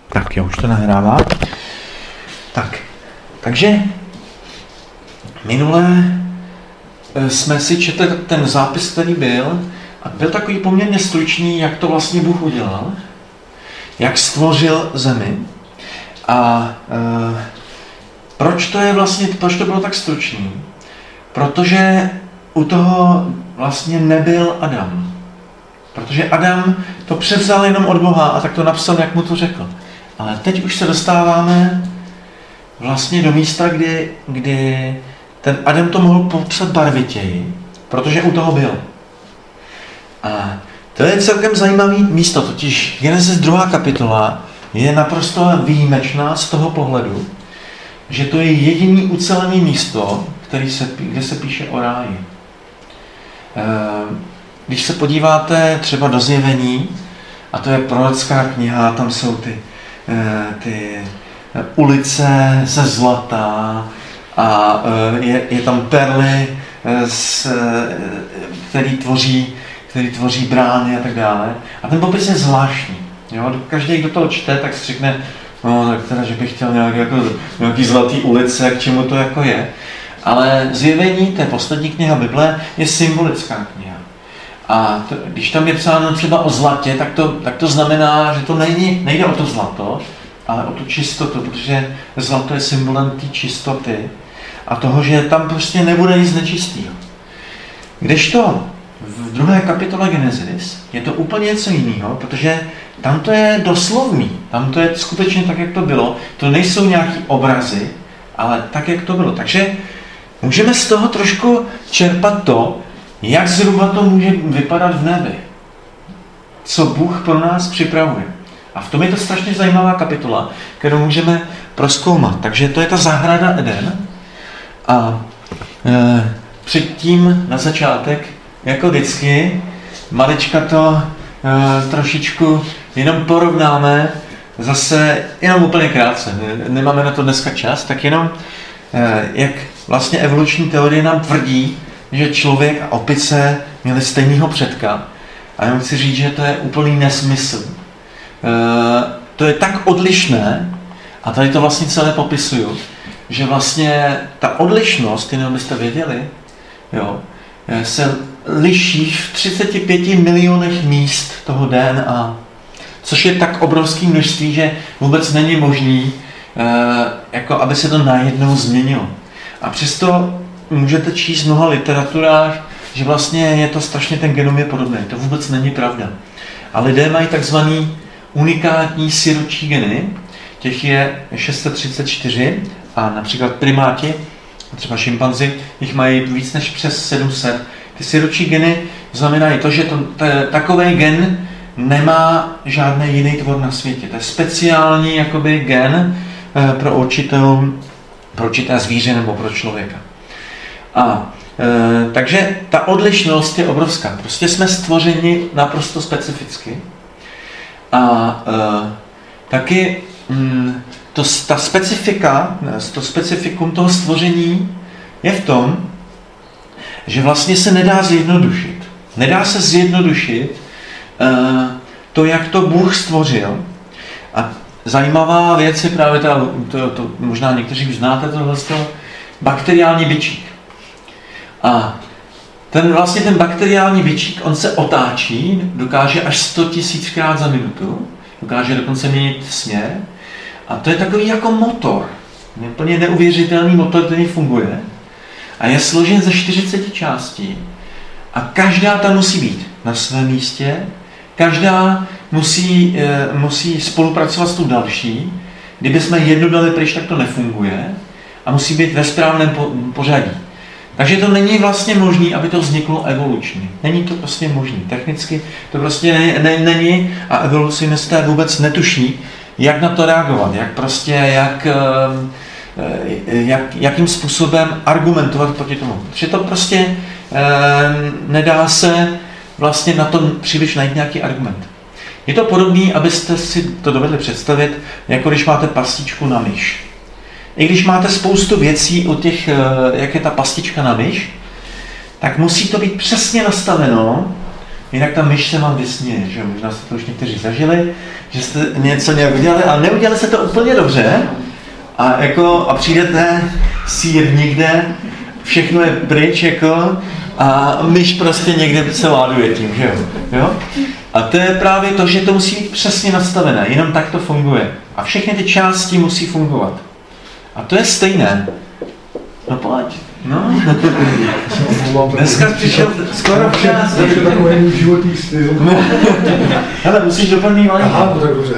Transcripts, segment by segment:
Tak jo, už to nahrává. Takže minule jsme si četli ten zápis, který byl, a byl takový poměrně stručný, jak to vlastně Bůh udělal, jak stvořil zemi a proč to bylo tak stručný? Protože u toho vlastně nebyl Adam. Protože Adam to převzal jenom od Boha a tak to napsal, jak mu to řekl. Ale teď už se dostáváme vlastně do místa, kdy ten Adam to mohl popsat barvitěji, protože u toho byl. A to je celkem zajímavé místo, totiž Genesis 2. kapitola je naprosto výjimečná z toho pohledu, že to je jediný ucelené místo, kde se píše o ráji. Když se podíváte třeba do Zjevení, a to je prorocká kniha, tam jsou ty ulice ze zlata a je tam perly, který tvoří brány a tak dále. A ten popis je zvláštní. Jo? Každý, kdo to čte, tak si řekne, no tak teda, že bych chtěl nějaký zlatý ulice, k čemu to jako je. Ale Zjevení, to je poslední kniha Bible, je symbolická kniha. A když tam je psáno třeba o zlatě, tak to znamená, že to nejde o to zlato, ale o tu čistotu, protože zlato je symbolem té čistoty a toho, že tam prostě nebude nic nečistého. Kdežto v 2. kapitole Genesis je to úplně něco jiného, protože tam to je doslovný, tam to je skutečně tak, jak to bylo. To nejsou nějaký obrazy, ale tak, jak to bylo. Takže můžeme z toho trošku čerpat to, jak zhruba to může vypadat v nebi. Co Bůh pro nás připravuje. A v tom je to strašně zajímavá kapitola, kterou můžeme prozkoumat. Takže to je ta zahrada Eden. A předtím na začátek, jako vždycky, malička to trošičku jenom porovnáme, zase jenom úplně krátce, nemáme na to dneska čas, tak jenom jak vlastně evoluční teorie nám tvrdí, že člověk a opice měli stejného předka. A já chci říct, že to je úplný nesmysl. To je tak odlišné, a tady to vlastně celé popisuju, že vlastně ta odlišnost, jenom byste věděli, jo, se liší v 35 milionech míst toho DNA, což je tak obrovské množství, že vůbec není možný, jako aby se to najednou změnilo. A přesto můžete číst v mnoha literaturách, že vlastně je to strašně, ten genom je podobný. To vůbec není pravda. A lidé mají takzvaný unikátní siročí geny, těch je 634 a například primáti, třeba šimpanzi, jich mají víc než přes 700. Ty siročí geny znamenají to, že takový gen nemá žádný jiný tvor na světě. To je speciální jakoby gen pro určité zvíře nebo pro člověka. A takže ta odlišnost je obrovská. Prostě jsme stvořeni naprosto specificky. A taky ta specifika, to specifikum toho stvoření je v tom, že vlastně se nedá zjednodušit. Nedá se zjednodušit to, jak to Bůh stvořil. A zajímavá věc je právě to možná někteří už znáte tohle, bakteriální bičík. A ten bakteriální bičík, on se otáčí, dokáže až 100 000krát za minutu, dokáže dokonce měnit směr. A to je takový jako motor, úplně neuvěřitelný motor, který funguje. A je složen ze 40 částí. A každá tam musí být na svém místě, každá musí spolupracovat s tou další. Kdyby jsme jednu dali pryč, tak to nefunguje a musí být ve správném pořadí. Takže to není vlastně možné, aby to vzniklo evolučně. Není to prostě možné. Technicky to prostě není a evolucionisté vůbec netuší, jak na to reagovat, jakým způsobem argumentovat proti tomu. Protože to prostě nedá se vlastně na tom příliš najít nějaký argument. Je to podobné, abyste si to dovedli představit, jako když máte pastičku na myš. I když máte spoustu věcí o těch, jak je ta pastička na myš, tak musí to být přesně nastaveno jinak ta myš se vám vysměje, že možná jste to už někteří zažili, že jste něco nějak udělali, ale neudělali se to úplně dobře a přijdete sýr nikde, všechno je pryč a myš prostě někde se láduje tím, že jo? A to je právě to, že to musí být přesně nastavené, jenom tak to funguje. A všechny ty části musí fungovat. A to je stejné. No pojď. No. Dneska přišel skoro včas. To je takový životní styl. Hele, musíš doplnit malý. Aha, no tak dobře.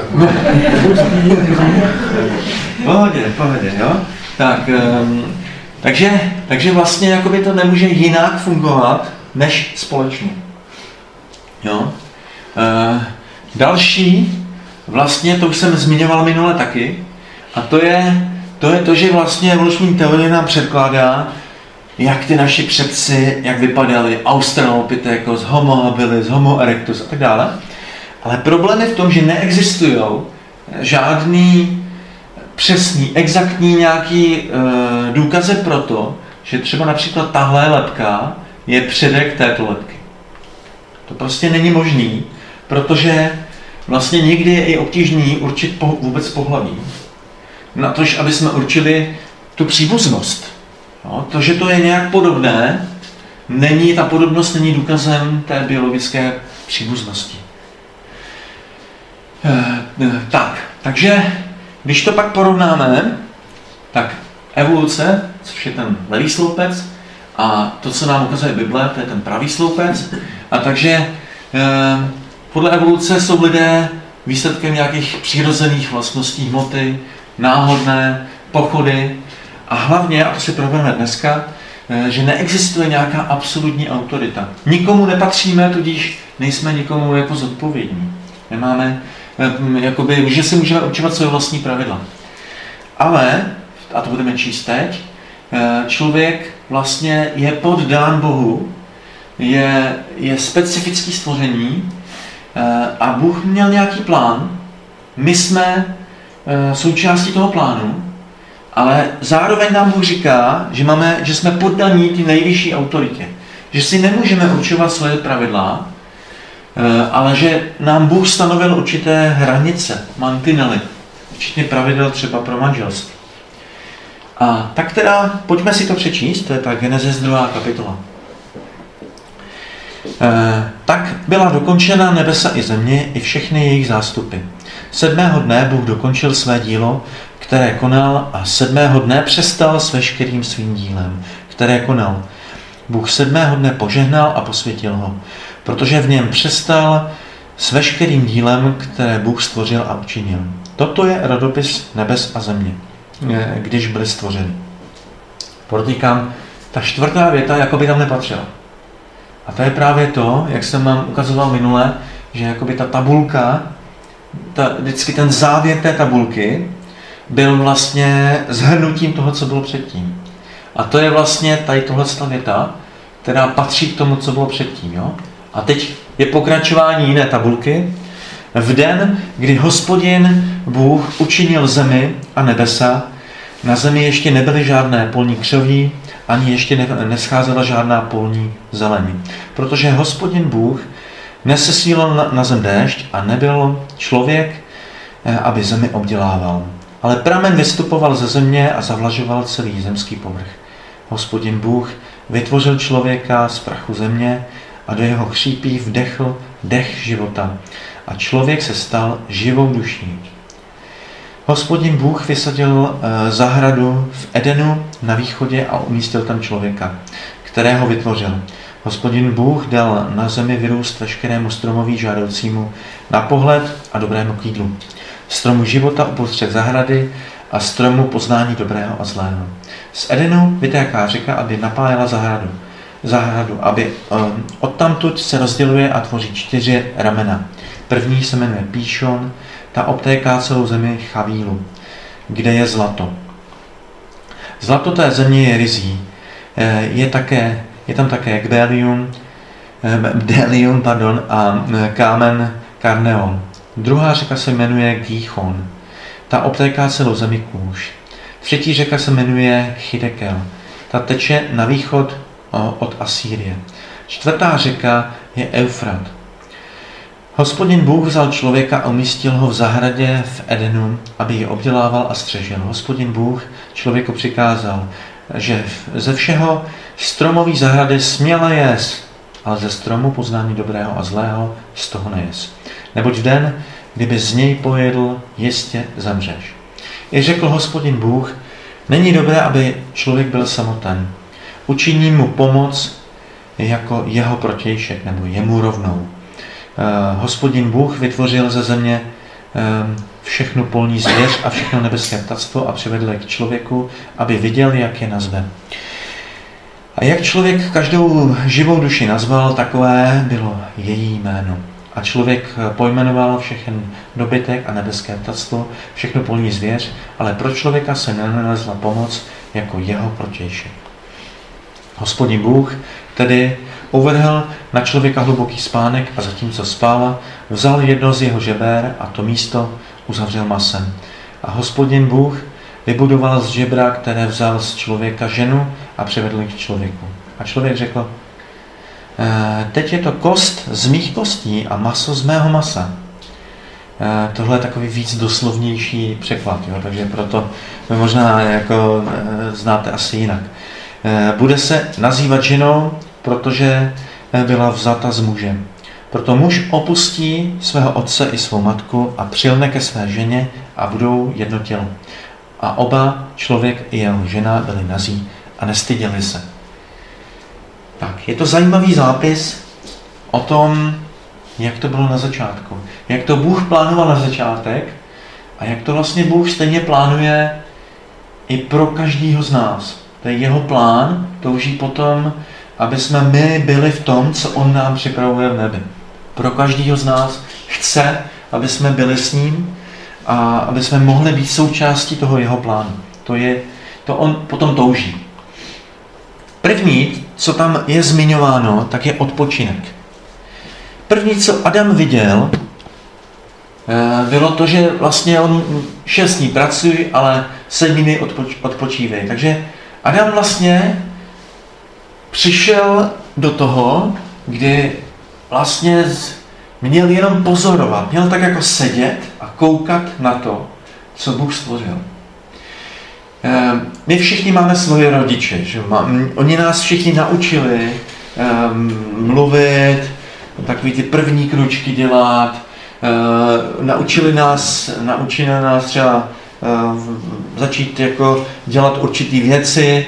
Pohodě, jo? Tak, takže vlastně jakoby to nemůže jinak fungovat, než společně. Jo? Další, vlastně to už jsem zmiňoval minule taky, a to je to, že vlastně evoluční teorie nám předkládá, jak ty naši předci, jak vypadali Australopithecus, Homo habilis, Homo erectus a tak dále. Ale problém je v tom, že neexistují žádný přesný, exaktní nějaký důkazy pro to, že třeba například tahle lebka je předek této lebky. To prostě není možný, protože vlastně někdy je i obtížný určit vůbec pohlaví. Na to, aby jsme určili tu příbuznost. No, to, že to je nějak podobné, ta podobnost není důkazem té biologické příbuznosti. Takže když to pak porovnáme, tak evoluce, což je ten levý sloupec, a to, co nám ukazuje Bible, to je ten pravý sloupec. A takže podle evoluce jsou lidé výsledkem nějakých přirozených vlastností hmoty, náhodné pochody a hlavně, a to si probereme dneska, že neexistuje nějaká absolutní autorita. Nikomu nepatříme, tudíž nejsme nikomu jako zodpovědní. Nemáme, že si můžeme určovat své vlastní pravidla. Ale, a to budeme číst teď, člověk vlastně je poddán Bohu, je specifický stvoření a Bůh měl nějaký plán. My jsme součástí toho plánu, ale zároveň nám Bůh říká, že jsme poddaní té nejvyšší autoritě. Že si nemůžeme určovat svoje pravidla, ale že nám Bůh stanovil určité hranice, mantinely, včetně pravidel třeba pro manželství. A tak teda, pojďme si to přečíst, to je ta Genesis 2. kapitola. Tak byla dokončena nebesa i země i všechny jejich zástupy. 7. dne Bůh dokončil své dílo, které konal, a 7. dne přestal s veškerým svým dílem, které konal. Bůh 7. dne požehnal a posvětil ho, protože v něm přestal s veškerým dílem, které Bůh stvořil a učinil. Toto je rodopis nebes a země, když byly stvořeny. Podotýkám, ta 4. věta jakoby tam nepatřila. A to je právě to, jak jsem vám ukazoval minule, že jakoby ta tabulka, vždycky ten závěr té tabulky byl vlastně shrnutím toho, co bylo předtím. A to je vlastně tady tohle věta, která patří k tomu, co bylo předtím. Jo? A teď je pokračování jiné tabulky. V den, kdy Hospodin Bůh učinil zemi a nebesa, na zemi ještě nebyly žádné polní křoví, ani ještě nescházela žádná polní zeleň. Protože Hospodin Bůh nesesílal na zem déšť a nebyl člověk, aby zemi obdělával. Ale pramen vystupoval ze země a zavlažoval celý zemský povrch. Hospodin Bůh vytvořil člověka z prachu země a do jeho chřípí vdechl dech života. A člověk se stal živou duší. Hospodin Bůh vysadil zahradu v Edenu na východě a umístil tam člověka, kterého vytvořil. Hospodin Bůh dal na zemi vyrůst veškerému stromoví žádoucímu na pohled a dobrému k jídlu. Stromu života uprostřed zahrady a stromu poznání dobrého a zlého. Z Edenu vytéká řeka, aby napájela zahradu, aby odtamtud se rozděluje a tvoří 4 ramena. První se jmenuje Píšon, ta obtéká celou zemi Chavílu, kde je zlato. Zlato té země je ryzí. Je tam také bdelium a kámen karneon. Druhá řeka se jmenuje Gíchon. Ta obtéká celou zemi Kůš. Třetí řeka se jmenuje Chidekel. Ta teče na východ od Asýrie. 4. řeka je Eufrat. Hospodin Bůh vzal člověka a umístil ho v zahradě v Edenu, aby ji obdělával a střežil. Hospodin Bůh člověku přikázal, že ze všeho stromový zahrady směle jes, ale ze stromu poznání dobrého a zlého z toho nejes. Neboť v den, kdyby z něj pojedl, jistě zemřeš. I řekl Hospodin Bůh, není dobré, aby člověk byl samoten. Učiním mu pomoc jako jeho protějšek, nebo jemu rovnou. Hospodin Bůh vytvořil ze země všechnu polní zvěř a všechno nebeské ptactvo a přivedl je k člověku, aby viděl, jak je nazve. A jak člověk každou živou duši nazval, takové bylo její jméno. A člověk pojmenoval všechen dobytek a nebeské ptactvo, všechno polní zvěř, ale pro člověka se nenalezla pomoc jako jeho protějšek. Hospodin Bůh tedy uvrhl na člověka hluboký spánek a zatímco spál, vzal jedno z jeho žeber a to místo uzavřel masem. A Hospodin Bůh vybudoval z žebra, které vzal z člověka, ženu a přivedl k člověku. A člověk řekl, teď je to kost z mých kostí a maso z mého masa. Tohle je takový víc doslovnější překlad, jo? Takže proto možná jako znáte asi jinak. Bude se nazývat ženou, protože byla vzata s mužem. Proto muž opustí svého otce i svou matku a přilne ke své ženě a budou jedno tělo. A oba, člověk i jeho žena, byli nazí a nestyděli se. Tak, je to zajímavý zápis o tom, jak to bylo na začátku. Jak to Bůh plánoval na začátek a jak to vlastně Bůh stejně plánuje i pro každýho z nás. To je jeho plán, touží potom, aby jsme my byli v tom, co on nám připravuje v nebi. Pro každýho z nás chce, aby jsme byli s ním a aby jsme mohli být součástí toho jeho plánu. To on potom touží. První, co tam je zmiňováno, tak je odpočinek. První, co Adam viděl, bylo to, že vlastně on 6 dní pracuje, ale 7 dní odpočívej. Takže Adam vlastně přišel do toho, kdy vlastně měl jenom pozorovat, měl tak jako sedět a koukat na to, co Bůh stvořil. My všichni máme svoje rodiče, že? Oni nás všichni naučili mluvit, takový ty první kručky dělat, naučili nás třeba začít jako dělat určitý věci,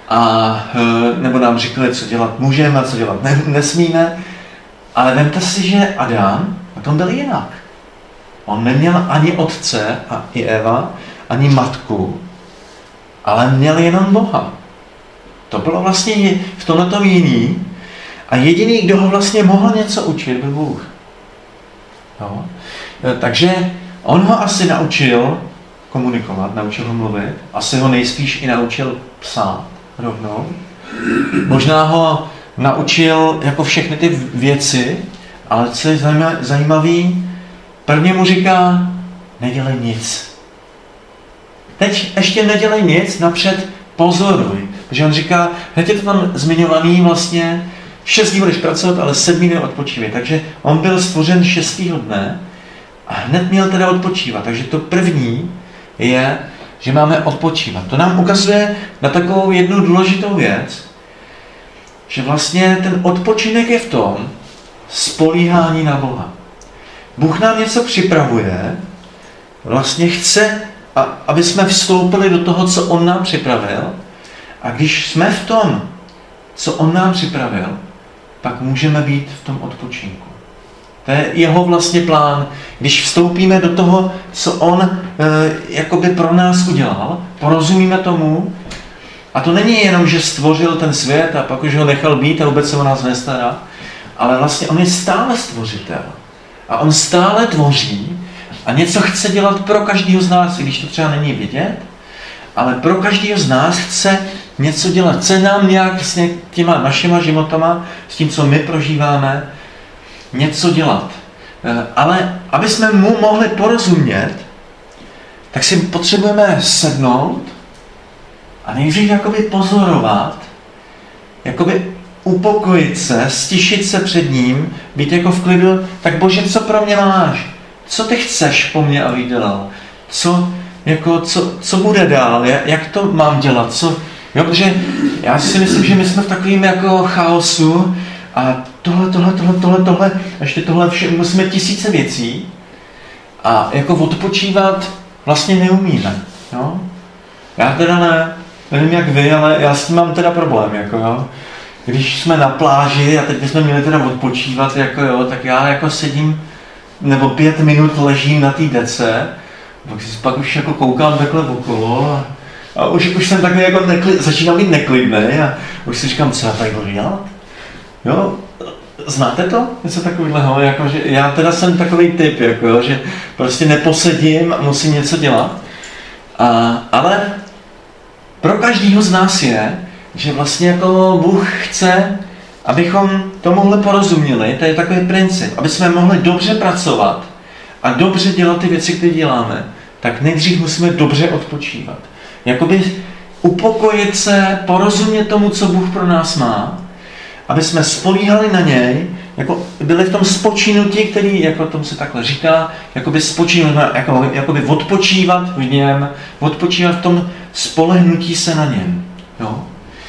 nebo nám říkali, co dělat můžeme a co dělat nesmíme. Ale vemte si, že Adam na tom byl jinak. On neměl ani otce a i Eva, ani matku, ale měl jenom Boha. To bylo vlastně v tomhletom jiný. A jediný, kdo ho vlastně mohl něco učit, byl Bůh. Jo? Takže on ho asi naučil komunikovat, naučil ho mluvit, asi ho nejspíš i naučil psát rovnou. Možná ho naučil jako všechny ty věci, ale co je zajímavý, prvně mu říká, nedělej nic. Teď ještě nedělej nic, napřed pozoruj. Protože on říká, hned je to tam zmiňovaný vlastně, 6 dní budeš pracovat, ale 7 dní odpočívej. Takže on byl stvořen 6. dne a hned měl teda odpočívat. Takže to první je, že máme odpočívat. To nám ukazuje na takovou jednu důležitou věc, že vlastně ten odpočinek je v tom spolíhání na Boha. Bůh nám něco připravuje, vlastně chce, aby jsme vstoupili do toho, co on nám připravil, a když jsme v tom, co on nám připravil, pak můžeme být v tom odpočinku. To je jeho vlastně plán. Když vstoupíme do toho, co on jakoby pro nás udělal, porozumíme tomu, a to není jenom, že stvořil ten svět a pak už ho nechal být a vůbec se o nás nestará, ale vlastně on je stále stvořitel. A on stále tvoří a něco chce dělat pro každého z nás, i když to třeba není vidět, ale pro každého z nás chce něco dělat. Chce nám nějak s těma našima životama, s tím, co my prožíváme, něco dělat. Ale aby jsme mu mohli porozumět, tak si potřebujeme sednout a nejdřív jakoby pozorovat, jakoby upokojit se, stišit se před ním, být jako v klidu, tak Bože, co pro mě máš? Co ty chceš po mně, abych dělal? Co bude dál? Jak to mám dělat? Jo, protože já si myslím, že my jsme v takovým jako chaosu a tohle, a ještě tohle vše, musíme tisíce věcí a jako odpočívat vlastně neumíme. Jo? Já teda nevím jak vy, ale já s tím mám teda problém. Jako, jo? Když jsme na pláži a teď bychom měli teda odpočívat, jako, jo, tak já jako sedím nebo 5 minut ležím na té dece, pak už jako koukám takhle okolo a už jsem takhle jako začínal být neklidný a už si říkám, co já tady budu dělat? Jo, znáte to? Něco takového, jako, že já teda jsem takový typ, jako, jo, že prostě neposedím a musím něco dělat. Ale pro každýho z nás je, že vlastně jako Bůh chce, abychom tomuhle porozuměli, to je takový princip, aby jsme mohli dobře pracovat a dobře dělat ty věci, které děláme, tak nejdřív musíme dobře odpočívat. Jakoby upokojit se, porozumět tomu, co Bůh pro nás má, aby jsme spolíhali na něj, jako byli v tom spočinutí, který, jako tomu se takhle říká, jakoby spočinout, jakoby odpočívat v něm, odpočívat v tom spolehnutí se na něm. Jo?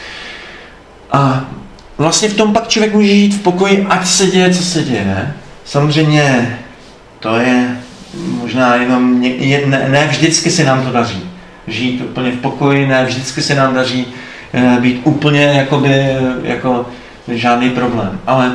A vlastně v tom pak člověk může žít v pokoji, ať se děje, co se děje. Samozřejmě to je možná jenom, ne vždycky se nám to daří. Žít úplně v pokoji, ne vždycky se nám daří být úplně jako žádný problém. Ale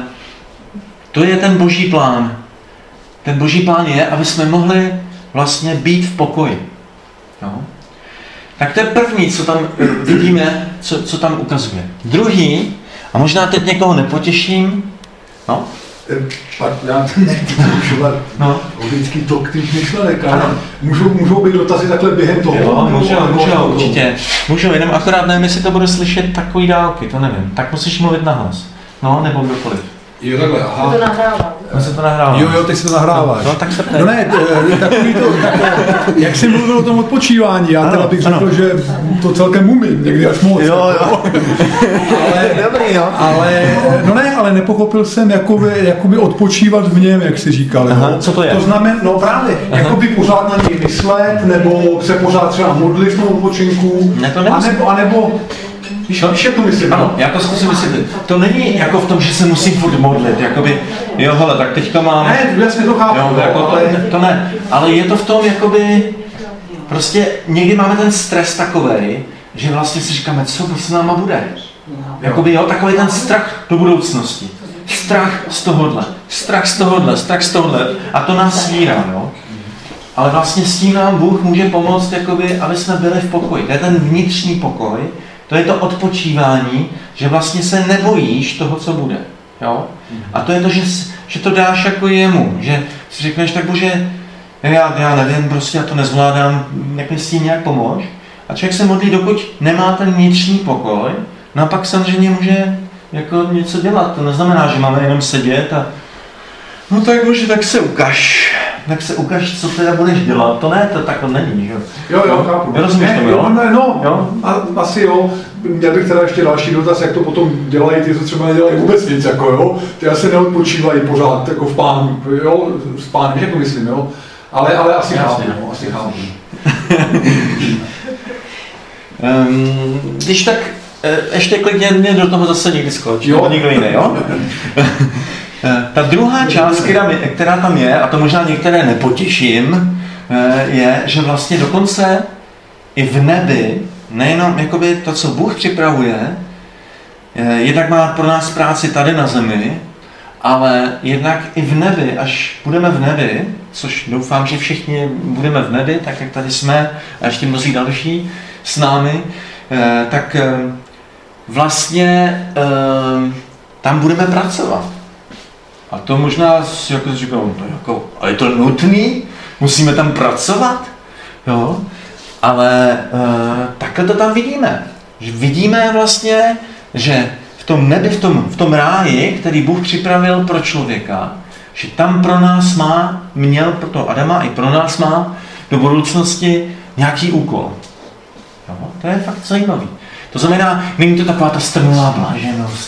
to je ten Boží plán. Ten Boží plán je, aby jsme mohli vlastně být v pokoji. Jo? Tak to je první, co tam vidíme, co tam ukazuje. Druhý, a možná teď někoho nepotěším, no? Já nechci porušovat logický tok těch myšlenek, ale můžou být dotazy takhle během toho? Jo, můžou, určitě. Můžou, jenom akorát nevím, jestli to bude slyšet takový dálky, to nevím. Tak musíš mluvit nahlas. No, nebo kdokoliv. Jo, takhle, aha. To nahrává. Se to nahrává. Jo, teď se to nahráváš. No, tak se ptej. No ne, takový to, jak jsi mluvil o tom odpočívání, já teda bych řekl, že to celkem umím, někdy až moc. Jo. Ale, dobrý, jo. Ale nepochopil jsem, jakoby odpočívat v něm, jak jsi říkal. Aha, co to je? To znamená, no právě, jakoby pořád na něj myslet, nebo se pořád třeba modlit v tom odpočinku, Ne, to nemusím. anebo Víš, to myslím. Ano, já to zkusím vysvětlit. To není jako v tom, že se musím furt modlit, jakoby, jo, hele, tak teďka mám... Ne, jasně to chápu. Jo, jako to ne, ale je to v tom, jakoby, prostě někdy máme ten stres takovej, že vlastně si říkáme, co s náma bude. Jakoby, jo, takový ten strach do budoucnosti. Strach z tohohle, strach z tohohle. A to nás svírá, jo. Ale vlastně s tím nám Bůh může pomoct, jakoby, aby jsme byli v pokoji. To je ten vnitřní pokoj, to je to odpočívání, že vlastně se nebojíš toho, co bude. Jo? A to je to, že to dáš jako jemu, že si řekneš, tak Bože, já nevím, prostě já to nezvládám, jak mi s tím nějak pomož. A člověk se modlí, dokud nemá ten vnitřní pokoj, no a pak samozřejmě může jako něco dělat. To neznamená, že máme jenom sedět a no tak Bože, tak se ukaž, co teda budeš dělat. To ne, to takhle není, že jo? Jo, chápu. Rozumíš tomu, jo? No, asi jo. Měl bych teda ještě další dotaz, jak to potom dělají ty, co třeba nedělají vůbec nic, jako jo. Ty asi neodpočívají pořád, jako v pánu, jo, s pánem, že to myslím, jo. Ale asi chápu, no, asi chápu. Když tak, ještě klidně mě do toho zase někdy skočí, nebo někdo jiný, jo? Ta druhá část, která tam je, a to možná některé nepotěším, je, že vlastně dokonce i v nebi, nejenom jakoby to, co Bůh připravuje, jednak má pro nás práci tady na zemi, ale jednak i v nebi, až budeme v nebi, což doufám, že všichni budeme v nebi, tak jak tady jsme, a ještě mnozí další s námi, tak vlastně tam budeme pracovat. A to možná jako říkám, ale je to nutný? Musíme tam pracovat? Jo? Ale takhle to tam vidíme. Že vidíme vlastně, že v tom nebi, v tom ráji, který Bůh připravil pro člověka, že tam pro nás měl pro toho Adama i pro nás má do budoucnosti nějaký úkol. Jo? To je fakt zajímavý. To znamená, není to taková ta strnulá bláženost,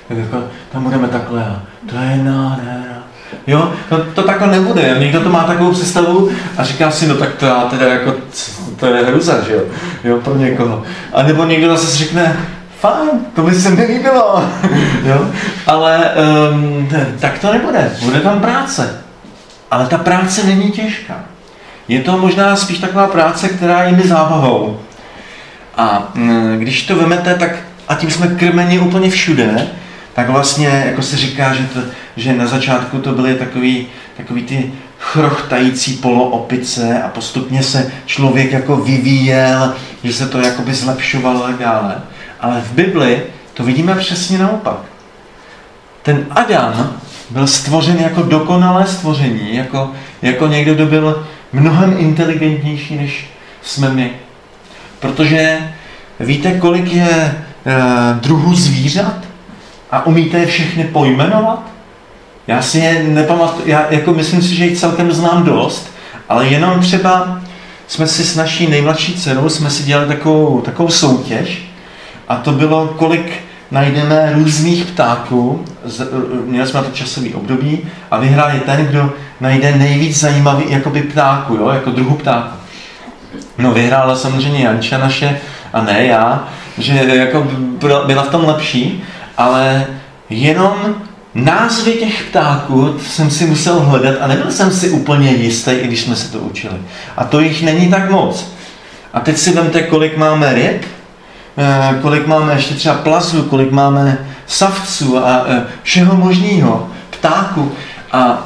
jako, tam budeme takhle a to je nádhera. Jo, to takhle nebude. Někdo to má takovou představu a říká si, no tak to já teda jako, to je hruza, že jo, jo, pro někoho. A nebo někdo zase řekne, fajn, to by se mi líbilo, jo, ale tak to nebude, bude tam práce. Ale ta práce není těžká. Je to možná spíš taková práce, která je mi zábavou. A když to vemete, tak a tím jsme krmeni úplně všude, tak vlastně, jako se říká, že na začátku to byly takový ty chrochtající poloopice a postupně se člověk jako vyvíjel, že se to jakoby zlepšovalo a dále. Ale v Bibli to vidíme přesně naopak. Ten Adam byl stvořen jako dokonalé stvoření, jako někdo, kdo byl mnohem inteligentnější, než jsme my. Protože víte, kolik je druhů zvířat? A umíte je všechny pojmenovat? Já si je nepamatuji, myslím si, že jich celkem znám dost, ale jenom třeba jsme si s naší nejmladší dcerou jsme si dělali takovou soutěž a to bylo, kolik najdeme různých ptáků, měli jsme to časový období a vyhraje ten, kdo najde nejvíc zajímavý jakoby ptáku, jo, jako druhu ptáku. No vyhrála samozřejmě Janča naše a ne já, že jako byla v tom lepší, ale jenom názvy těch ptáků jsem si musel hledat a nebyl jsem si úplně jistý, i když jsme se to učili. A to jich není tak moc. A teď si vemte, kolik máme ryb, kolik máme ještě třeba plazů, kolik máme savců a všeho možného, ptáků. A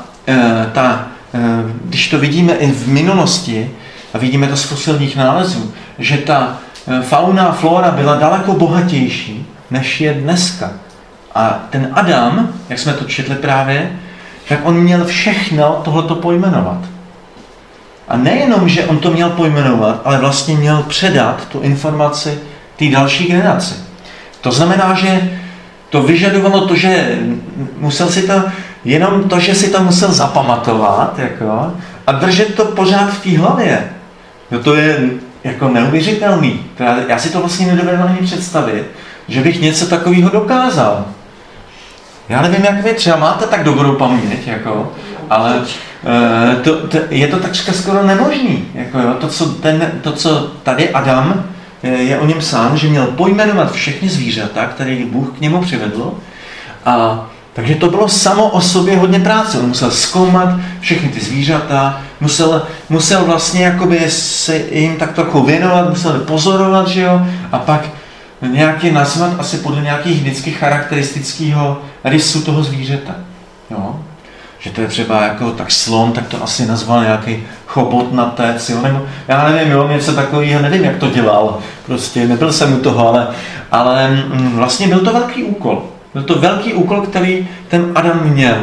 když to vidíme i v minulosti, a vidíme to z fosilních nálezů, že ta fauna a flora byla daleko bohatější, než je dneska. A ten Adam, jak jsme to četli právě, tak on měl všechno tohleto pojmenovat. A nejenom, že on to měl pojmenovat, ale vlastně měl předat tu informaci té další generaci. To znamená, že to vyžadovalo to, že musel si to, jenom to, že si to musel zapamatovat, jako, a držet to pořád v té hlavě. No to je jako neuvěřitelný. Já si to vlastně nedovedu ani představit, že bych něco takového dokázal. Já nevím, jak vy třeba máte tak dobrou paměť, jako, ale je to takřka skoro nemožný. Jako, jo, to, co tady Adam je o něm sám, že měl pojmenovat všechny zvířata, které Bůh k němu přivedl. A takže to bylo samo o sobě hodně práce. On musel zkoumat všechny ty zvířata, musel vlastně jakoby se jim tak trochu věnovat, musel pozorovat, že jo, a pak nějaký nazvat asi podle nějakých vždycky charakteristického rysu toho zvířete. Jo? Že to je třeba jako tak slon, tak to asi nazval nějaký chobotnatec, jo? Nebo já nevím, jo, něco takového, nevím, jak to dělal, prostě nebyl jsem u toho, ale vlastně byl to velký úkol. Byl to velký úkol, který ten Adam měl.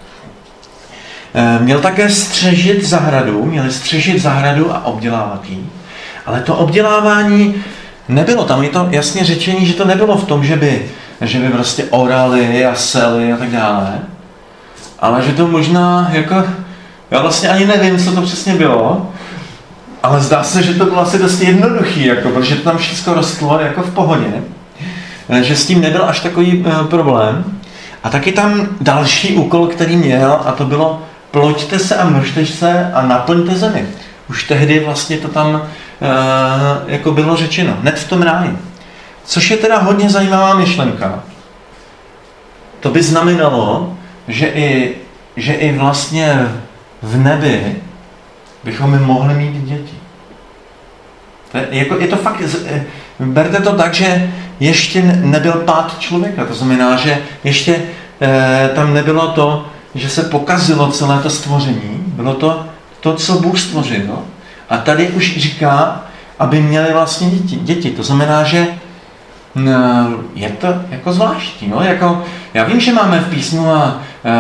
Měl také střežit zahradu a obdělávat ji. Ale to obdělávání nebylo, tam je to jasně řečení, že to nebylo v tom, že by prostě orali a seli a tak dále, ale že to možná jako, já vlastně ani nevím, co to přesně bylo, ale zdá se, že to bylo asi dost jednoduchý, jako, protože to tam všechno rostlo jako v pohodě, že s tím nebyl až takový problém. A taky tam další úkol, který měl, a to bylo ploďte se a množte se a naplňte zemi. Už tehdy vlastně to tam jako bylo řečeno, hned v tom ráji. Což je teda hodně zajímavá myšlenka. To by znamenalo, že i vlastně v nebi bychom mohli mít děti. Je to fakt, berte to tak, že ještě nebyl pád člověka. To znamená, že ještě tam nebylo to, že se pokazilo celé to stvoření. Bylo to, co Bůh stvořil. A tady už říká, aby měli vlastně děti. To znamená, že je to jako zvláštní. No? Jako, já vím, že máme v písmu a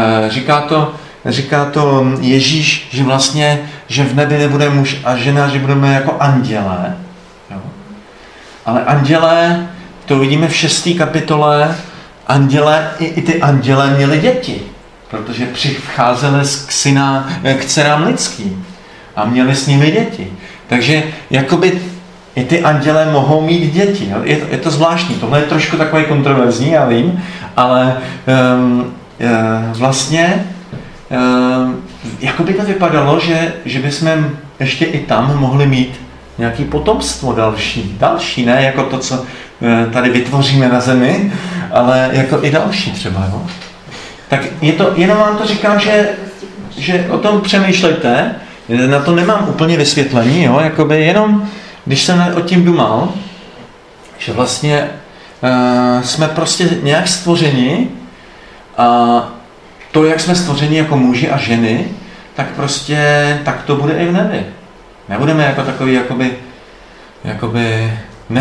říká to Ježíš, že vlastně, že v nebi nebude muž a žena, že budeme jako andělé. Jo? Ale andělé, to vidíme v 6. kapitole, i ty andělé měli děti, protože přicházeli k dcerám lidským a měli s nimi děti. Takže jakoby i ty andělé mohou mít děti. Jo? Je to zvláštní, tohle je trošku takové kontroverzní, já vím, ale vlastně jako by to vypadalo, že bychom ještě i tam mohli mít nějaké potomstvo další, ne jako to, co tady vytvoříme na zemi, ale jako i další třeba. Jo? Tak jenom vám to říkám, že o tom přemýšlejte, na to nemám úplně vysvětlení, jo? Jakoby jenom, když jsem o tím dumal, že vlastně jsme prostě nějak stvořeni a to, jak jsme stvořeni jako muži a ženy, tak prostě tak to bude i v nebi. Nebudeme jako takový jakoby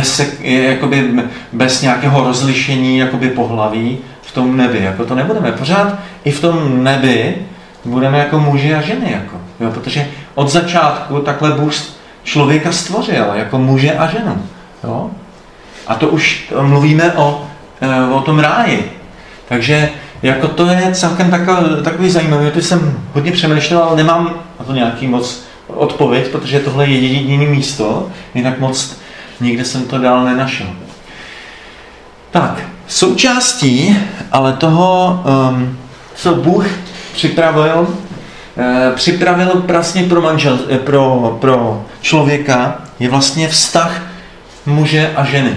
bez nějakého rozlišení jakoby pohlaví v tom nebi. Jako to nebudeme. Pořád i v tom nebi budeme jako muži a ženy. Jo, protože od začátku takhle Bůh člověka stvořil jako muže a ženu. Jo? A to už mluvíme o tom ráji. Takže jako to je celkem takový zajímavý. To jsem hodně přemýšlel, ale nemám na to nějaký moc odpověď, protože tohle je jediné místo, jinak moc nikde jsem to dál nenašel. Tak, součástí ale toho, co Bůh připravil vlastně pro člověka, je vlastně vztah muže a ženy.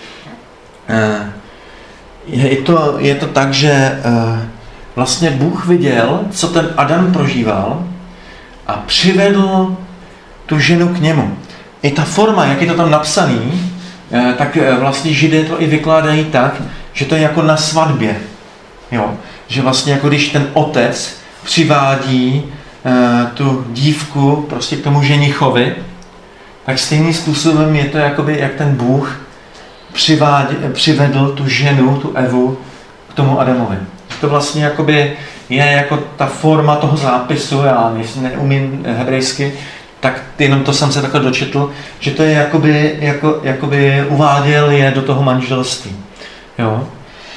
Je to tak, že vlastně Bůh viděl, co ten Adam prožíval a přivedl tu ženu k němu. I ta forma, jak je to tam napsaný, tak vlastně Židé to i vykládají tak, že to je jako na svatbě. Jo? Že vlastně jako když ten otec přivádí tu dívku prostě k tomu ženichovi, tak stejným způsobem je to jakoby, jak ten Bůh přivedl tu ženu, tu Evu, k tomu Adamovi. To vlastně jakoby je jako ta forma toho zápisu, já neumím hebrejsky, tak jenom to jsem se takhle dočetl, že to je jakoby uváděl je do toho manželství. Jo?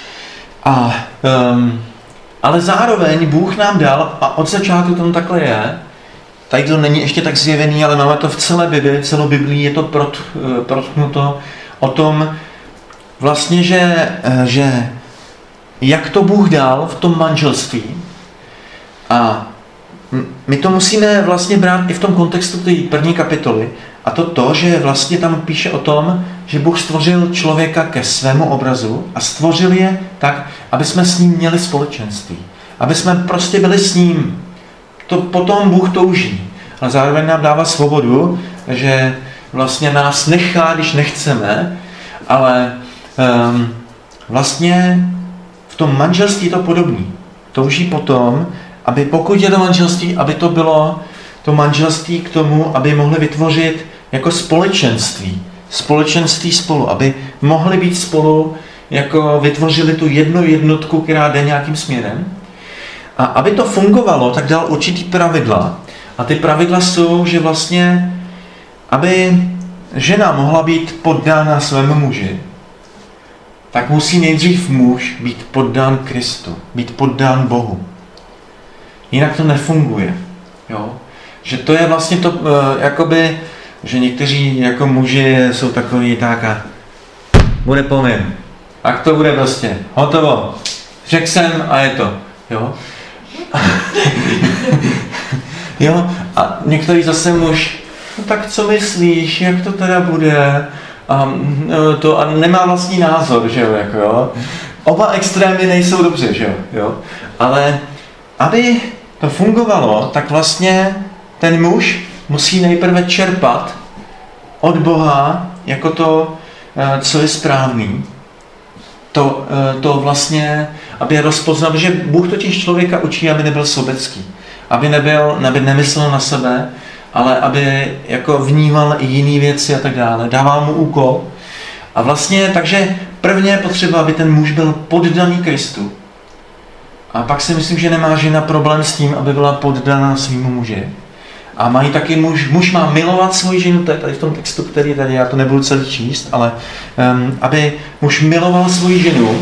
Ale zároveň Bůh nám dal, a od začátku to takhle je, tady to není ještě tak zjevený, ale máme to v celé Biblii, celou Biblii je to protknuto o tom vlastně, že jak to Bůh dal v tom manželství. A my to musíme vlastně brát i v tom kontextu té první kapitoly. A to, že vlastně tam píše o tom, že Bůh stvořil člověka ke svému obrazu a stvořil je tak, aby jsme s ním měli společenství. Aby jsme prostě byli s ním. To potom Bůh touží. Ale zároveň nám dává svobodu, že vlastně nás nechá, když nechceme, ale vlastně v tom manželství je to podobný. Touží potom, aby pokud je to manželství, aby to bylo to manželství k tomu, aby mohli vytvořit jako společenství spolu, aby mohli být spolu, jako vytvořili tu jednu jednotku, která jde nějakým směrem. A aby to fungovalo, tak dal určitý pravidla. A ty pravidla jsou, že vlastně, aby žena mohla být poddána svému muži, tak musí nejdřív muž být poddán Kristu, být poddán Bohu. Jinak to nefunguje. Jo? Že to je vlastně to, jakoby, že někteří jako muži jsou takový tak a bude po mém. A to bude prostě hotovo. Řekl jsem a je to. Jo? Jo? A některý zase muž, no tak co myslíš, jak to teda bude? A nemá vlastní názor, že jo? Jako, jo? Oba extrémy nejsou dobře, že jo? Ale aby to fungovalo, tak vlastně ten muž musí nejprve čerpat od Boha jako to, co je správný. To vlastně, aby rozpoznal, že Bůh totiž člověka učí, aby nebyl sobecký. Aby nemyslel na sebe, ale aby jako vnímal i jiné věci a tak dále. Dává mu úkol. A vlastně, takže prvně je potřeba, aby ten muž byl poddaný Kristu. A pak si myslím, že nemá žena problém s tím, aby byla poddaná svýmu muži. A mají taky muž má milovat svoji ženu, to je tady v tom textu, který tady, já to nebudu celý číst, ale aby muž miloval svoji ženu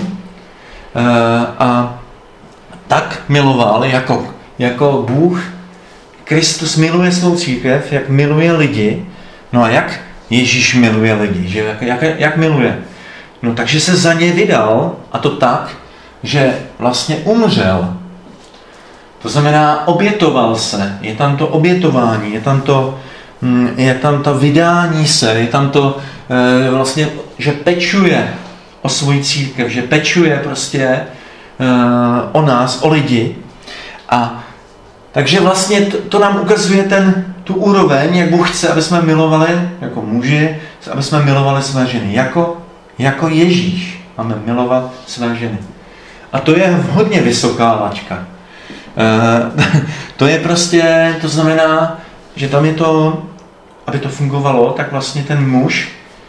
a tak miloval, jako Bůh, Kristus miluje svou církev, jak miluje lidi. No a jak Ježíš miluje lidi, že jak miluje. No takže se za ně vydal, a to tak, že vlastně umřel. To znamená, obětoval se, je tam to obětování, je tam to vydání se, je tam to vlastně, že pečuje o svou církev, že pečuje prostě o nás, o lidi. A takže vlastně to nám ukazuje tu úroveň, jak Bůh chce, aby jsme milovali jako muži, aby jsme milovali své ženy. Jako Ježíš máme milovat své ženy. A to je hodně vysoká laťka. To je prostě, to znamená, že tam je to, aby to fungovalo, tak vlastně ten muž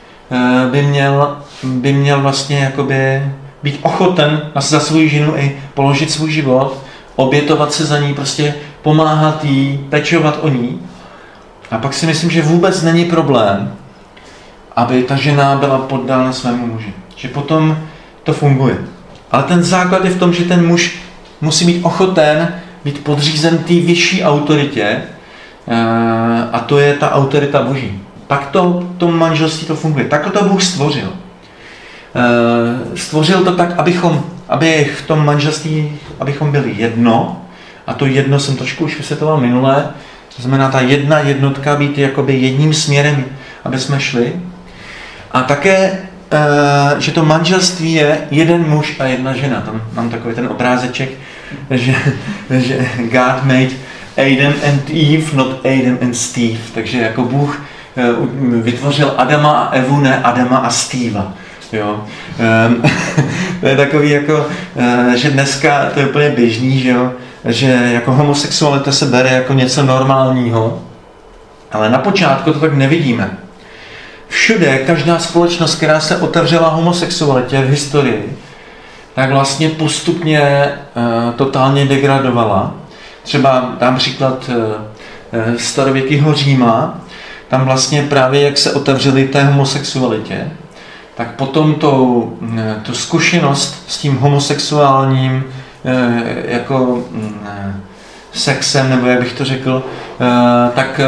by měl vlastně jakoby být ochoten za svou ženu i položit svůj život, obětovat se za ní, prostě pomáhat jí, pečovat o ní. A pak si myslím, že vůbec není problém, aby ta žena byla poddána svému muži. Že potom to funguje. Ale ten základ je v tom, že ten muž musí být ochoten být podřízen té vyšší autoritě, a to je ta autorita Boží. Pak to manželství to funguje. Tak to Bůh stvořil. Stvořil to tak, aby v tom manželství, abychom byli jedno, a to jedno jsem trošku už vysvětloval minule, to znamená ta jedna jednotka být jakoby jedním směrem, aby jsme šli. A také, že to manželství je jeden muž a jedna žena. Tam mám takový ten obrázeček, že God made Adam and Eve, not Adam and Steve. Takže jako Bůh vytvořil Adama a Evu, ne Adama a Steva. Jo. To je takový jako, že dneska to je úplně běžný, že jo? Že jako homosexualita se bere jako něco normálního, ale na počátku to tak nevidíme. Všude, každá společnost, která se otevřela homosexualitě v historii, tak vlastně postupně totálně degradovala. Třeba dám příklad starověkého Říma, tam vlastně právě jak se otevřeli té homosexualitě, tak potom tu zkušenost s tím homosexuálním jako sexem, nebo jak bych to řekl, tak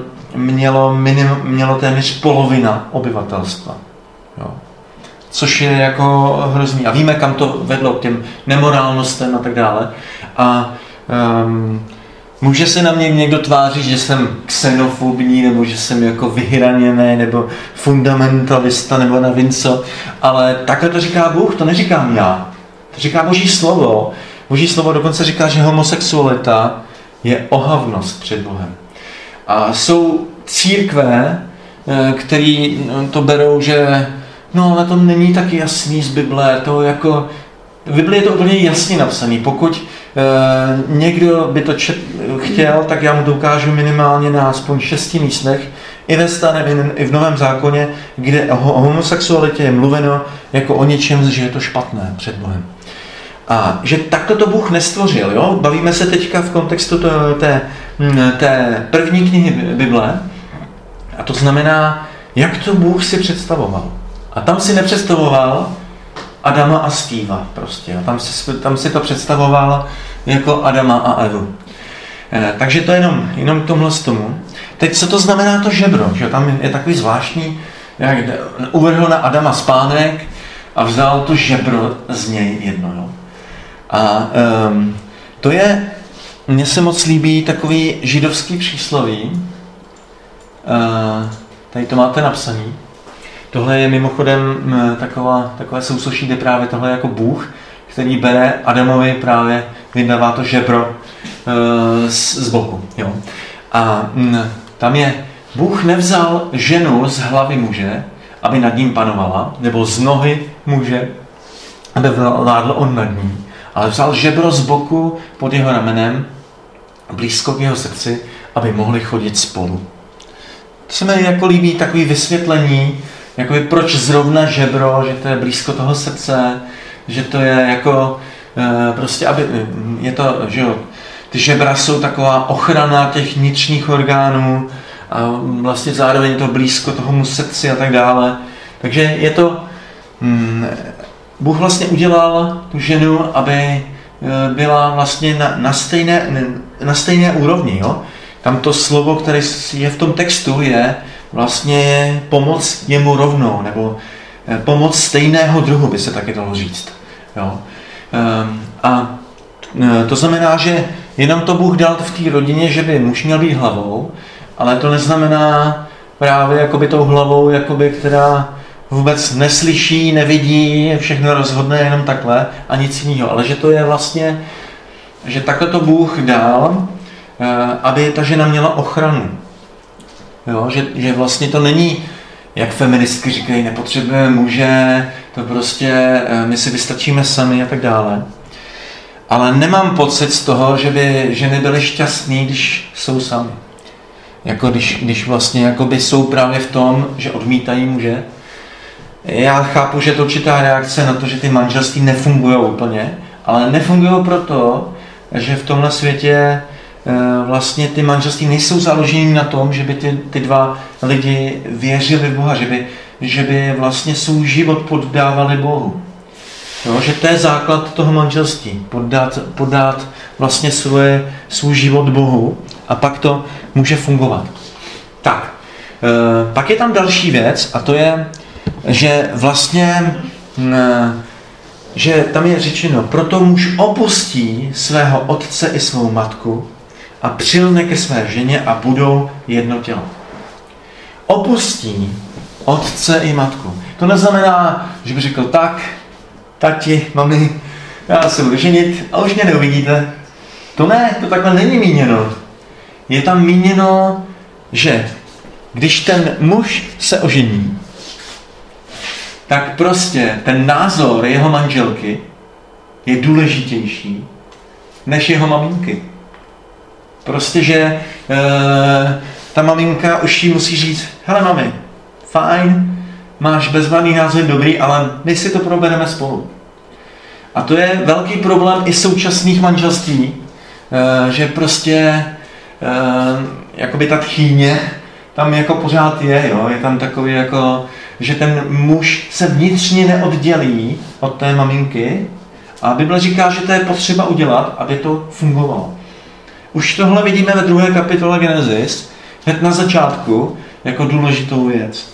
mělo téměř polovina obyvatelstva. Jo. Což je jako hrozný. A víme, kam to vedlo k těm nemorálnostem a tak dále. A může se na mě někdo tvářit, že jsem xenofobní, nebo že jsem jako vyhraněný, nebo fundamentalista, nebo nevím co, ale takhle to říká Bůh, to neříkám já. To říká Boží slovo. Boží slovo dokonce říká, že homosexualita je ohavnost před Bohem. A jsou církve, který to berou, že no ale to není tak jasný z Bible, to jako v Bibli je to úplně jasně napsaný. Pokud někdo by to chtěl, tak já mu to ukážu minimálně na aspoň 6 místech, i ve Starém, i v Novém zákoně, kde o homosexualitě je mluveno jako o něčem, že je to špatné před Bohem. A že takto to Bůh nestvořil. Jo? Bavíme se teďka v kontextu té první knihy Bible, a to znamená, jak to Bůh si představoval. A tam si nepředstavoval Adama a Steva prostě. Tam si to představoval jako Adama a Evu. Takže to jenom k tomhle z tomu. Teď co to znamená to žebro? Že tam je takový zvláštní, jak uvrhl na Adama spánek a vzal to žebro z něj jedno. Jo? A mně se moc líbí takový židovský přísloví. Tady to máte napsaný. Tohle je mimochodem takové sousoší, kde právě tohle je jako Bůh, který bere Adamovi právě, vydává to žebro z boku. Jo. A tam je, Bůh nevzal ženu z hlavy muže, aby nad ním panovala, nebo z nohy muže, aby vládl on nad ním, ale vzal žebro z boku pod jeho ramenem, blízko k jeho srdci, aby mohli chodit spolu. To se mi jako líbí takový vysvětlení, jakoby proč zrovna žebro, že to je blízko toho srdce, že to je jako prostě, aby je to, že jo, ty žebra jsou taková ochrana těch vnitřních orgánů a vlastně zároveň je to blízko tomu srdci a tak dále. Takže je to, Bůh vlastně udělal tu ženu, aby byla vlastně na stejné úrovni, jo. Tam to slovo, které je v tom textu, je vlastně je pomoc jemu rovnou, nebo pomoc stejného druhu, by se taky dalo říct. Jo? A to znamená, že jenom to Bůh dal v té rodině, že by muž měl být hlavou, ale to neznamená právě jakoby tou hlavou, jakoby, která vůbec neslyší, nevidí, všechno rozhodne jenom takhle a nic jiného. Ale že to je vlastně, že takhle to Bůh dal, aby ta žena měla ochranu. Jo? Že vlastně to není, jak feministky říkají, nepotřebujeme muže, to prostě my si vystačíme sami a tak dále. Ale nemám pocit z toho, že by ženy byly šťastný, když jsou sami. Jako když vlastně jakoby jsou právě v tom, že odmítají muže. Já chápu, že to určitá reakce na to, že ty manželství nefungují úplně, ale nefungují proto, že v tomhle světě vlastně ty manželství nejsou založeny na tom, že by ty dva lidi věřili v Boha, že by vlastně svůj život poddávali Bohu. Jo, že to je základ toho manželství, podat vlastně svůj život Bohu a pak to může fungovat. Tak, pak je tam další věc a to je, že vlastně, že tam je řečeno, proto muž opustí svého otce i svou matku a přilne ke své ženě a budou jedno tělo. Opustí otce i matku. To neznamená, že by řekl tak, tati, mami, já se budu ženit a už mě neuvidíte. To ne, to takhle není míněno. Je tam míněno, že když ten muž se ožení, tak prostě ten názor jeho manželky je důležitější než jeho maminky. Prostě, že ta maminka už jí musí říct, hele mami, fajn, máš bezvadný názor, dobrý, ale my si to probereme spolu. A to je velký problém i současných manželství, že prostě jakoby ta tchýně tam jako pořád je, jo? Je tam takový jako, že ten muž se vnitřně neoddělí od té maminky a Bible říká, že to je potřeba udělat, aby to fungovalo. Už tohle vidíme ve 2. kapitole Genesis, hned na začátku, jako důležitou věc.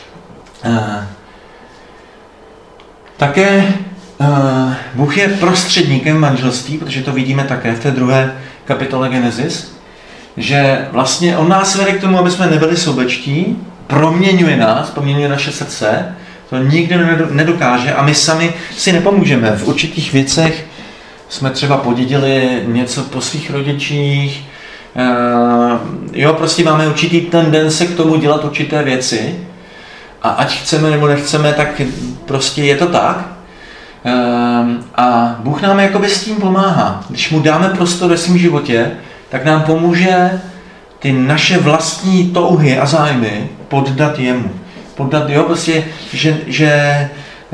Také Bůh je prostředníkem manželství, protože to vidíme také v té 2. kapitole Genesis, že vlastně on nás vede k tomu, aby jsme nebyli sobečtí, proměňuje nás, proměňuje naše srdce, to nikdo nedokáže a my sami si nepomůžeme. V určitých věcech jsme třeba podědili něco po svých rodičích, jo, prostě máme určitý tendence k tomu dělat určité věci a ať chceme nebo nechceme, tak prostě je to tak. A Bůh nám jakoby s tím pomáhá. Když mu dáme prostor ve svém životě, tak nám pomůže ty naše vlastní touhy a zájmy poddat jemu. Poddat, jo, prostě, že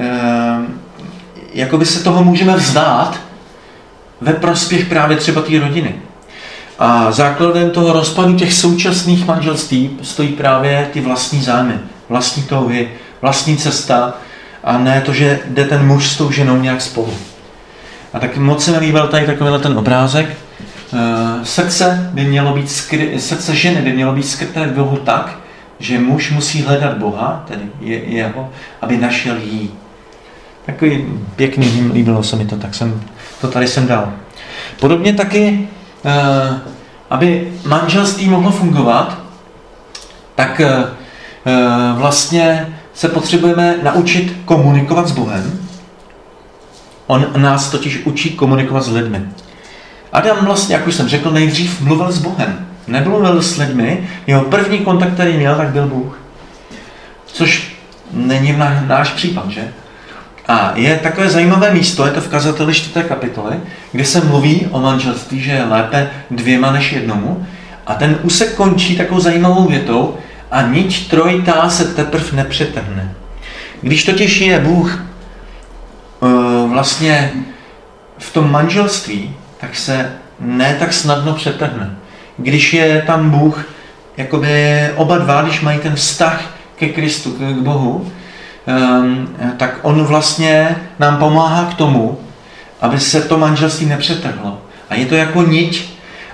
jakoby se toho můžeme vzdát ve prospěch právě třeba té rodiny. A základem toho rozpadu těch současných manželství stojí právě ty vlastní zájmy, vlastní touhy, vlastní cesta a ne to, že jde ten muž s tou ženou nějak spolu. A tak moc se mi líbil tady takovýhle ten obrázek. Srdce ženy by mělo být skryté v Bohu tak, že muž musí hledat Boha, tedy jeho, aby našel jí. Takový pěkný, líbilo se mi to, tak jsem to tady jsem dal. Podobně taky, aby manželství mohlo fungovat, tak vlastně se potřebujeme naučit komunikovat s Bohem. On nás totiž učí komunikovat s lidmi. Adam vlastně, jak už jsem řekl, nejdřív mluvil s Bohem. Nemluvil s lidmi, jeho první kontakt, který měl, tak byl Bůh. Což není náš případ, že? A je takové zajímavé místo, je to v kazateli 4. kapitoly, kde se mluví o manželství, že je lépe 2 než 1. A ten úsek končí takovou zajímavou větou a nič trojitá se teprv nepřetrhne. Když totiž je Bůh vlastně v tom manželství, tak se ne tak snadno přetrhne. Když je tam Bůh, jakoby oba dva, když mají ten vztah ke Kristu, k Bohu, tak on vlastně nám pomáhá k tomu, aby se to manželství nepřetrhlo. A je to jako niť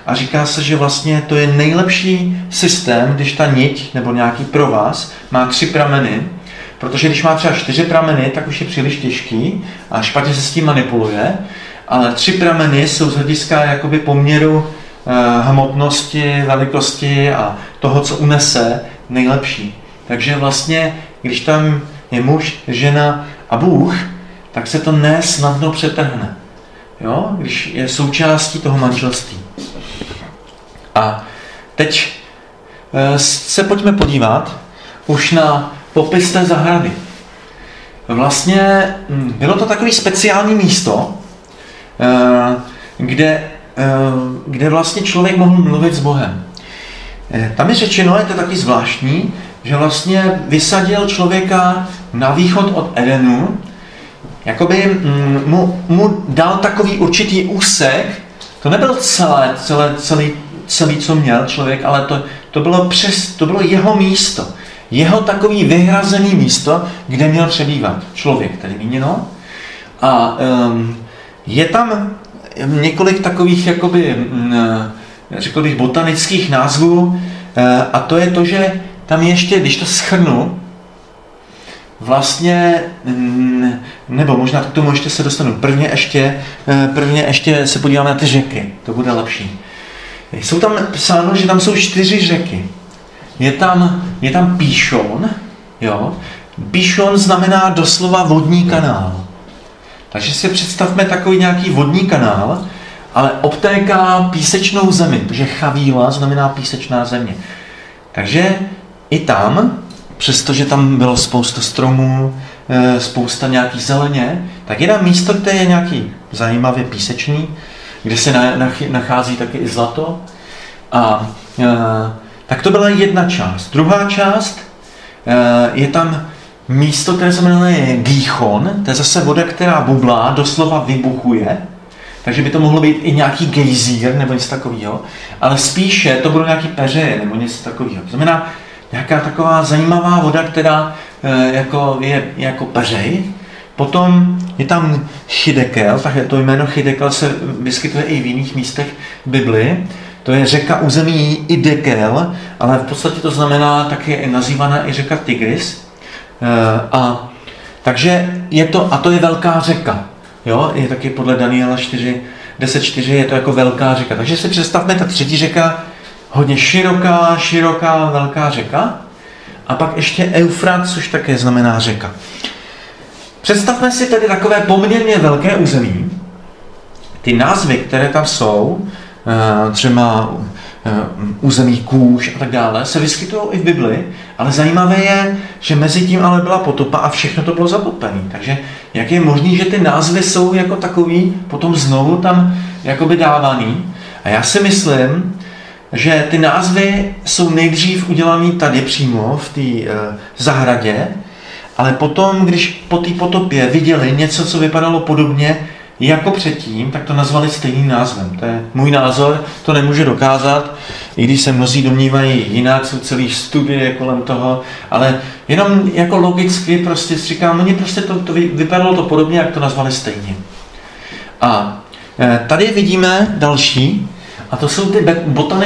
a říká se, že vlastně to je nejlepší systém, když ta niť nebo nějaký provaz má 3 prameny, protože když má třeba 4 prameny, tak už je příliš těžký a špatně se s tím manipuluje, ale 3 prameny jsou z hlediska jakoby poměru hmotnosti, velikosti a toho, co unese, nejlepší. Takže vlastně, když tam je muž, žena a Bůh, tak se to nesnadno přetrhne. Jo? Když je součástí toho manželství. A teď se pojďme podívat už na popis té zahrady. Vlastně bylo to takový speciální místo, kde vlastně člověk mohl mluvit s Bohem. Tam je řečeno, je to taky zvláštní, že vlastně vysadil člověka na východ od Edenu, jakoby mu dal takový určitý úsek, to nebyl celý, co měl člověk, ale to bylo jeho místo, jeho takový vyhrazený místo, kde měl přebývat člověk, tady míněno. A je tam několik takových, jakoby, řekl bych, botanických názvů, a to je to, že tam ještě, když to shrnu, vlastně, nebo možná k tomu ještě se dostanu, prvně ještě se podíváme na ty řeky, to bude lepší. Jsou tam psáno, že tam jsou 4 řeky. Je tam Píšon, jo. Píšon znamená doslova vodní kanál. Takže si představme takový nějaký vodní kanál, ale obtéká písečnou zemi, protože Chavíla znamená písečná země. Takže i tam, přestože tam bylo spousta stromů, spousta nějaký zeleně, tak je tam místo, které je nějaký zajímavě písečný, kde se nachází taky i zlato. A tak to byla jedna část. Druhá část je tam místo, které se jmenuje Gíchon, to je zase voda, která bublá, doslova vybuchuje, takže by to mohlo být i nějaký gejzír nebo něco takového, ale spíše to budou nějaký peřeje nebo něco takového. To znamená nějaká taková zajímavá voda, která je jako peřej. Potom je tam Chidekel, takže to jméno Chidekel se vyskytuje i v jiných místech v Bibli. To je řeka území Idekel, ale v podstatě to znamená, tak je nazývaná i řeka Tigris. Takže to je velká řeka. Jo? Je taky podle Daniela 10.4 je to jako velká řeka. Takže si představme, ta třetí řeka, hodně široká, velká řeka. A pak ještě Eufrat, což také znamená řeka. Představme si tedy takové poměrně velké území. Ty názvy, které tam jsou, třeba území Kůš a tak dále, se vyskytují i v Bibli, ale zajímavé je, že mezi tím ale byla potopa a všechno to bylo zatopené. Takže jak je možné, že ty názvy jsou jako takový, potom znovu tam jakoby dávaný. A já si myslím, že ty názvy jsou nejdřív udělané tady přímo v té zahradě, ale potom, když po té potopě viděli něco, co vypadalo podobně jako předtím, tak to nazvali stejným názvem. To je můj názor, to nemůže dokázat, i když se mnozí domnívají jinak, jsou celý studie kolem toho, ale jenom jako logicky prostě si říkám, oni prostě to vypadalo to podobně, jak to nazvali stejně. A tady vidíme další, a to jsou ty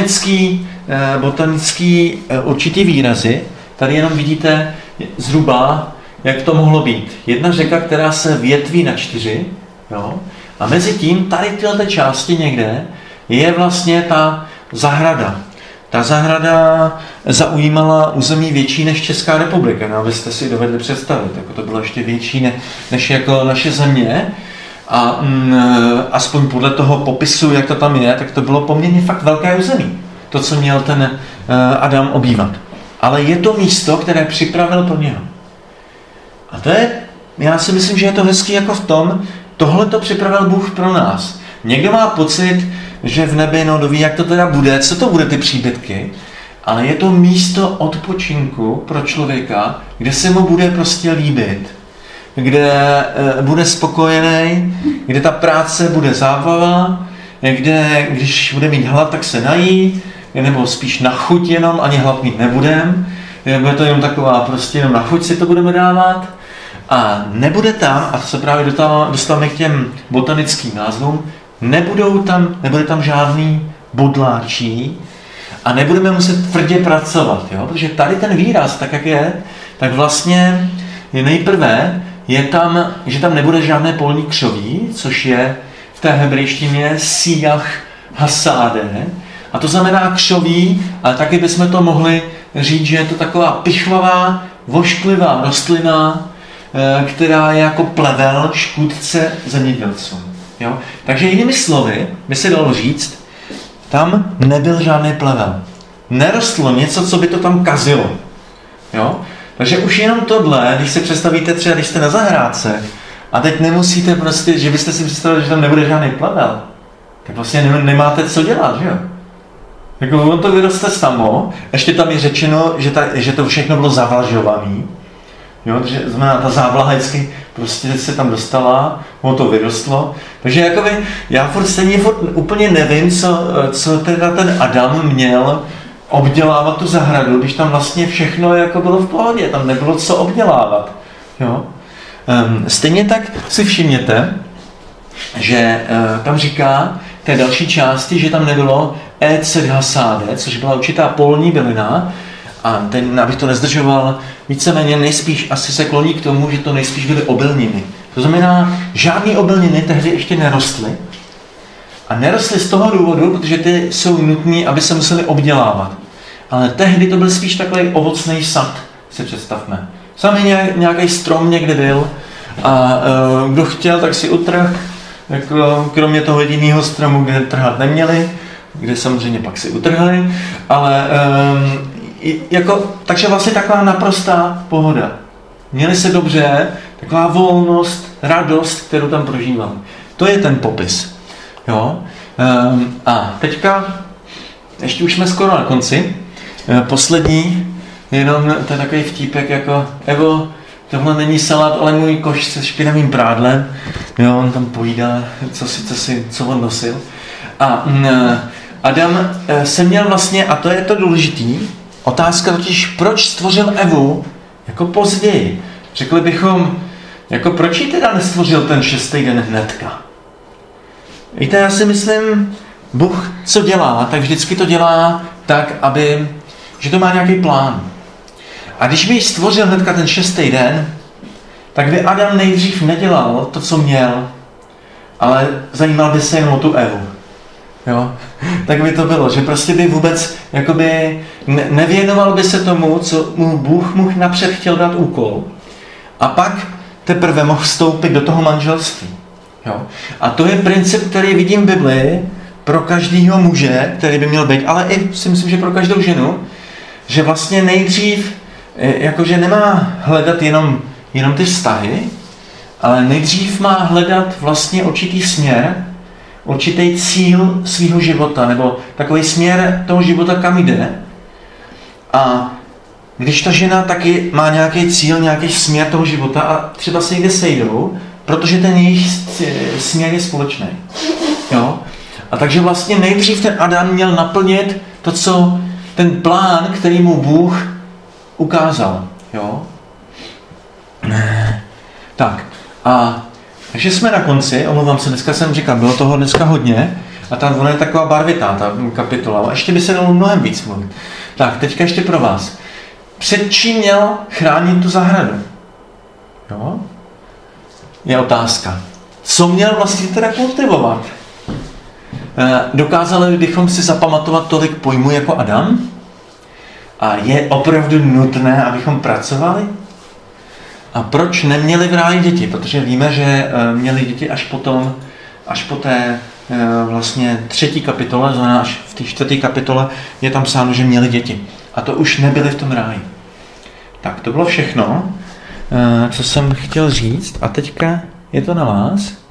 botanický určitý výrazy. Tady jenom vidíte zhruba, jak to mohlo být. Jedna řeka, která se větví na 4, jo? A mezi tím tady tyhle části někde je vlastně ta zahrada. Ta zahrada zaujímala území větší než Česká republika, no, abyste si dovedli představit. Jako to bylo ještě větší než jako naše země. A aspoň podle toho popisu, jak to tam je, tak to bylo poměrně fakt velké území. To, co měl ten Adam obývat. Ale je to místo, které připravil pro něho. A to je, já si myslím, že je to hezký jako v tom, tohle to připravil Bůh pro nás. Někdo má pocit, že v nebi, no doví, jak to teda bude, co to bude ty příbytky, ale je to místo odpočinku pro člověka, kde se mu bude prostě líbit, kde bude spokojený, kde ta práce bude zábava, kde když bude mít hlad, tak se nají, nebo spíš na chuť jenom, ani hlad mít nebudem, bude to jenom taková prostě jenom na chuť si to budeme dávat. A nebude tam, a to se právě dostáváme k těm botanickým názvům, nebude tam žádný bodláčí a nebudeme muset tvrdě pracovat. Jo? Protože tady ten výraz, tak jak je, tak vlastně nejprve je tam, že tam nebude žádné polní křoví, což je v té hebrejštině siach hasáde. A to znamená křoví, ale taky bychom to mohli říct, že je to taková pichlavá, vošklivá rostlina, která je jako plevel, škůdce zemědělcům. Jo? Takže jinými slovy by se dalo říct, tam nebyl žádný plevel. Nerostlo něco, co by to tam kazilo. Jo? Takže už jenom tohle, když si představíte třeba, když jste na zahrádce a teď nemusíte prostě, že byste si představili, že tam nebude žádný plevel, tak vlastně nemáte co dělat, že jo? Jako on to vyroste samo, ještě tam je řečeno, že to všechno bylo zavlažované. Jo, takže znamená, ta závlaha vždycky prostě se tam dostala, ono to vyrostlo. Takže jakoby, já stejně úplně nevím, co teda ten Adam měl obdělávat tu zahradu, když tam vlastně všechno jako bylo v pohodě, tam nebylo co obdělávat. Jo? Stejně tak si všimněte, že tam říká té další části, že tam nebylo eced hasáde, což byla určitá polní bylina, a ten, abych to nezdržoval, víceméně nejspíš asi se kloní k tomu, že to nejspíš byly obilniny. To znamená, žádné obilniny tehdy ještě nerostly. A nerostly z toho důvodu, protože ty jsou nutné, aby se museli obdělávat. Ale tehdy to byl spíš takový ovocný sad, si představme. Sami nějaký strom někde byl a kdo chtěl, tak si utrhl, jako, kromě toho jediného stromu, kde trhat neměli, kde samozřejmě pak si utrhali, ale takže vlastně taková naprostá pohoda. Měli se dobře, taková volnost, radost, kterou tam prožívali. To je ten popis. Jo? A teďka, ještě už jsme skoro na konci, poslední, jenom to je takový vtípek jako Evo, tohle není salát, ale můj koš se špinavým prádlem. Jo, on tam pojídá, co on nosil. A Adam se měl vlastně, a to je to důležitý, otázka totiž, proč stvořil Evu jako později. Řekli bychom, jako proč ji teda nestvořil ten 6. den hnedka? Víte, já si myslím, Bůh co dělá, tak vždycky to dělá tak, že to má nějaký plán. A když by ji stvořil hnedka ten 6. den, tak by Adam nejdřív nedělal to, co měl, ale zajímal by se jenom o tu Evu. Jo? Tak by to bylo, že prostě by vůbec jakoby nevěnoval by se tomu, co mu Bůh napřed chtěl dát úkol. A pak teprve mohl vstoupit do toho manželství. Jo? A to je princip, který vidím v Biblii pro každého muže, který by měl být, ale i si myslím, že pro každou ženu, že vlastně nejdřív, jakože nemá hledat jenom ty vztahy, ale nejdřív má hledat vlastně určitý směr, určitý cíl svého života, nebo takový směr toho života, kam jde. A když ta žena taky má nějaký cíl, nějaký směr toho života a třeba se někde sejdou, protože ten jejich směr je společný. Jo? A takže vlastně nejdřív ten Adam měl naplnit to, co ten plán, který mu Bůh ukázal. Jo? Tak. A takže jsme na konci, omlouvám se, dneska jsem říkal, bylo toho dneska hodně a ona je taková barvitá, ta kapitola, a ještě by se dalo mnohem víc mluvit. Tak, teďka ještě pro vás. Před čím měl chránit tu zahradu? Jo? Je otázka. Co měl vlastně teda kultivovat? Dokázali bychom si zapamatovat tolik pojmů jako Adam? A je opravdu nutné, abychom pracovali? A proč neměli v ráji děti? Protože víme, že měli děti až po té vlastně 3. kapitole, znamená až v té 4. kapitole je tam psáno, že měli děti. A to už nebyli v tom ráji. Tak to bylo všechno, co jsem chtěl říct. A teďka je to na vás.